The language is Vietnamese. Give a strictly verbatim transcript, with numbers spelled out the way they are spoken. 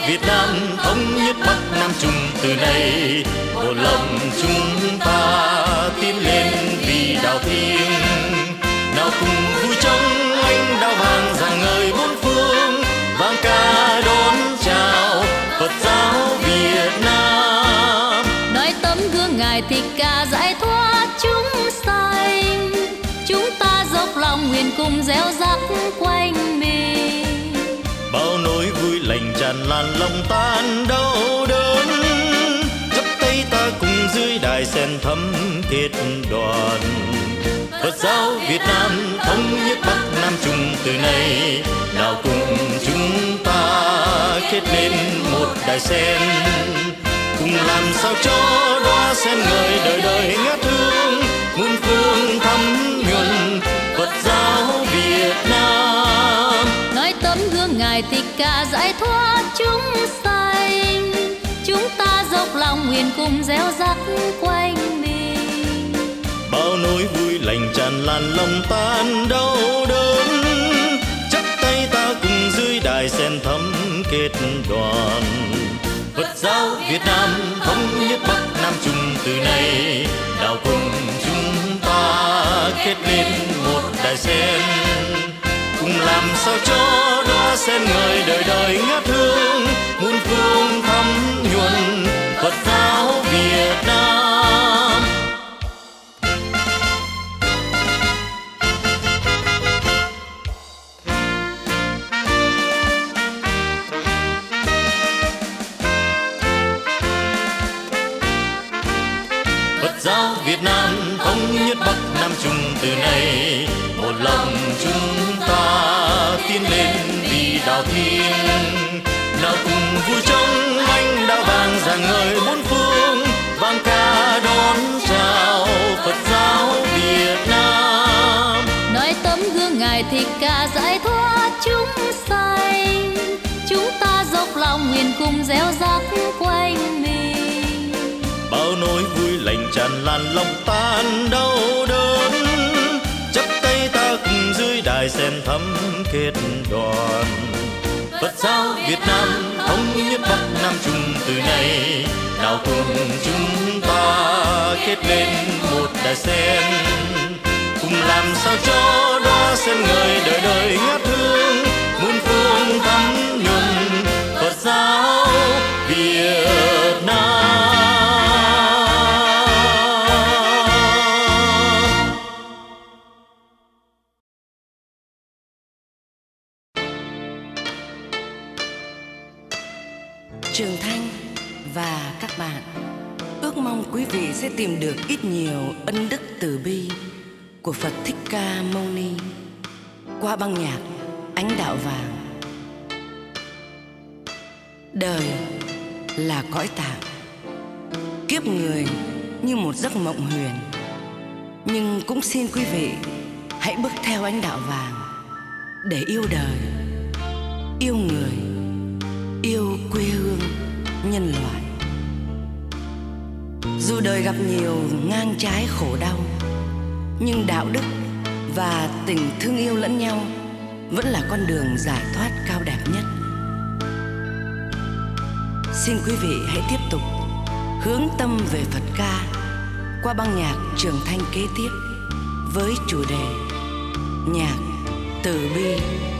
Việt Nam thống nhất Bắc Nam chung từ nay, một lòng chúng ta tiến lên vì đạo thiêng. Nào cùng vui trong ánh đao vàng rạng ngời bốn phương, vang ca đón chào Phật giáo Việt Nam. Nói tấm gương Ngài Thích Ca giải thoát chúng sanh, chúng ta dốc lòng nguyện cùng gieo rắc quanh mình. Bao nỗi vui lành tràn lan lòng tan đau đớn, chắp tay ta cùng dưới đài sen thắm kết đoàn. Phật giáo Việt Nam thống nhất Bắc Nam chung từ nay, nào cùng chúng ta kết nên một đài sen, cùng làm sao cho đóa sen ngời đời đời ngát hương, muôn phương thắm nhuần Phật giáo Việt Nam. Nói tấm gương Ngài Thích Ca giải thoát chúng sanh, chúng ta dốc lòng nguyện cùng gieo rắc quanh mình. Bao nỗi vui lành tràn lan lòng tan đau đớn, chắp tay ta cùng dưới đài sen thắm kết đoàn. Phật giáo Việt Nam thống nhất Bắc Nam chung từ nay, nào cùng chúng ta kết nên một đài sen, cùng làm sao cho đóa sen ngời đời đời ngát hương, muôn phương thắm nhuần Phật giáo Việt Nam. Phật giáo Việt Nam thống nhất Bắc Nam chung từ nay, một lòng chúng ta tiến lên vì đạo thiêng. Nào cùng vui trong ánh đao vàng rạng ngời bốn phương, vang ca đón chào Phật giáo Việt Nam. Nói tấm gương Ngài Thích Ca giải thoát chúng sanh, chúng ta dốc lòng nguyện cùng gieo rắc quanh mình. Bao nỗi vui lành tràn lan lòng tan đau đớn, chắp tay ta cùng dưới đài sen thắm kết đoàn. Phật giáo Việt Nam thống nhất Bắc Nam chung từ nay, nào cùng chúng ta kết lên một đài sen, cùng làm sao cho đóa sen ngời đời đời ngát hương, muôn phương thắm nhuần Phật giáo Việt Nam. Trường Thanh và các bạn ước mong quý vị sẽ tìm được ít nhiều ân đức từ bi của Phật Thích Ca Mâu Ni qua băng nhạc Ánh Đạo Vàng. Đời là cõi tạm, kiếp người như một giấc mộng huyền, nhưng cũng xin quý vị hãy bước theo ánh đạo vàng để yêu đời, yêu người, yêu quê hương nhân loại. Dù đời gặp nhiều ngang trái khổ đau, nhưng đạo đức và tình thương yêu lẫn nhau vẫn là con đường giải thoát cao đẹp nhất. Xin quý vị hãy tiếp tục hướng tâm về Phật ca qua băng nhạc Trường Thanh kế tiếp với chủ đề Nhạc Từ Bi.